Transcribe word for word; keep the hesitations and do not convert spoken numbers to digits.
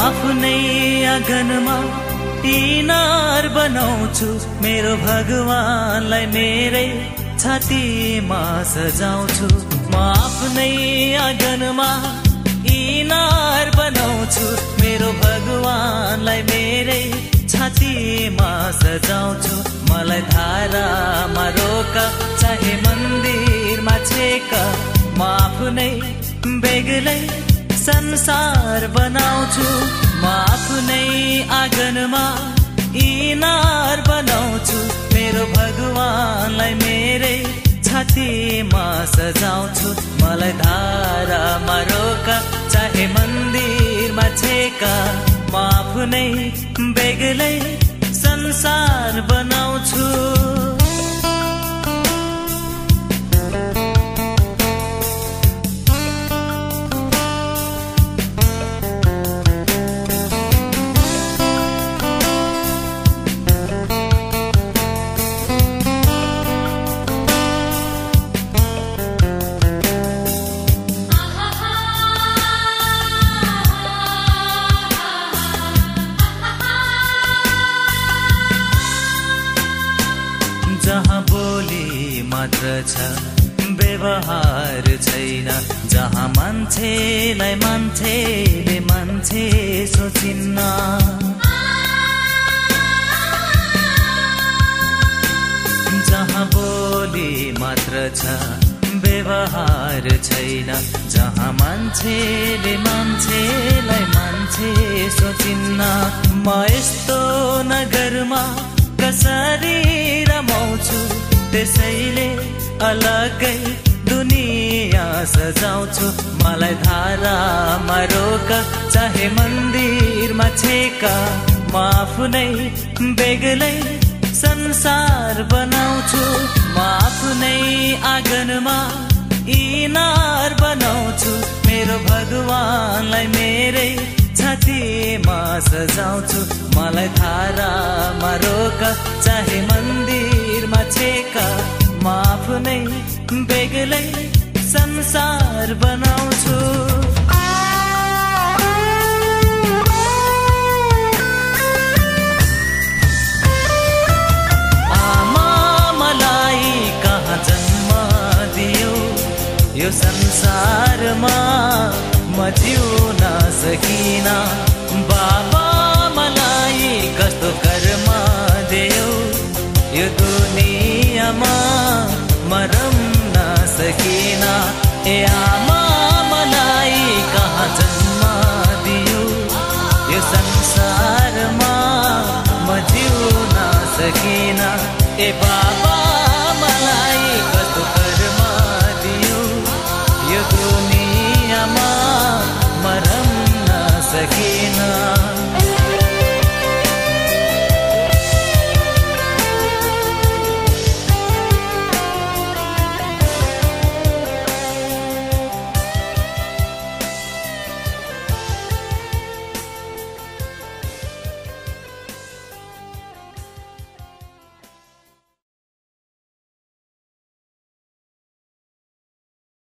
आफ्नै आँगनमा इनार बनाउँछु मेरो भगवानलाई मेरै छातीमा सजाउँछु म आफ्नै आँगनमा इनार बनाउँछु मेरो भगवानलाई मेरै छातीमा सजाउँछु मलाई धारामा रोक चाहे मन्दिरमा छेक म आफ्नै बेग्लै संसार बनाउँछु म आफ्नै आँगनमा इनार बनाउँछु मेरो भगवानलाई मेरै छातीमा सजाउँछु मलाई धारामा रोक चाहे मन्दिरमा छेक म आफ्नै बेग्लै संसार बनाउँछु जहाँ बोली मात्र छ व्यवहार छैन जहाँ मान्छेलाई मान्छेले मान्छे सोचिन्न जहाँ बोली मात्र छ व्यवहार छैन जहाँ मान्छेले मान्छेलाई मान्छे सोचिन्न म यस्तो नगरमा कसरी रमाउँछु त्यसैले अलगै दुनियाँ सजाउँछु मलाई धारामा रोक चाहे मन्दिरमा छेक म आफ्नै बेग्लै संसार बनाउँछु म आफ्नै आँगनमा इनार बनाउँछु मेरो भगवानलाई मेरै छातीमा सजाउँछु मलाई धारामा रोक चाहे मन्दिरमा छेक म आफ्नै बेग्लै संसार बनाउँछु आमा मलाई कहाँ जन्म दियो यो संसारमा म जिउन सकिन बाबा मलाई कस्तो कर्म देऊ यो दुनियाँमा मरम्न सकिन ए आमा मलाई कहाँ जन्म दियो यो संसारमा म जिउन सकिन ए बाबा मलाई कस्तो कर्म दियो यो दुनियाँमा मरम्न सकिन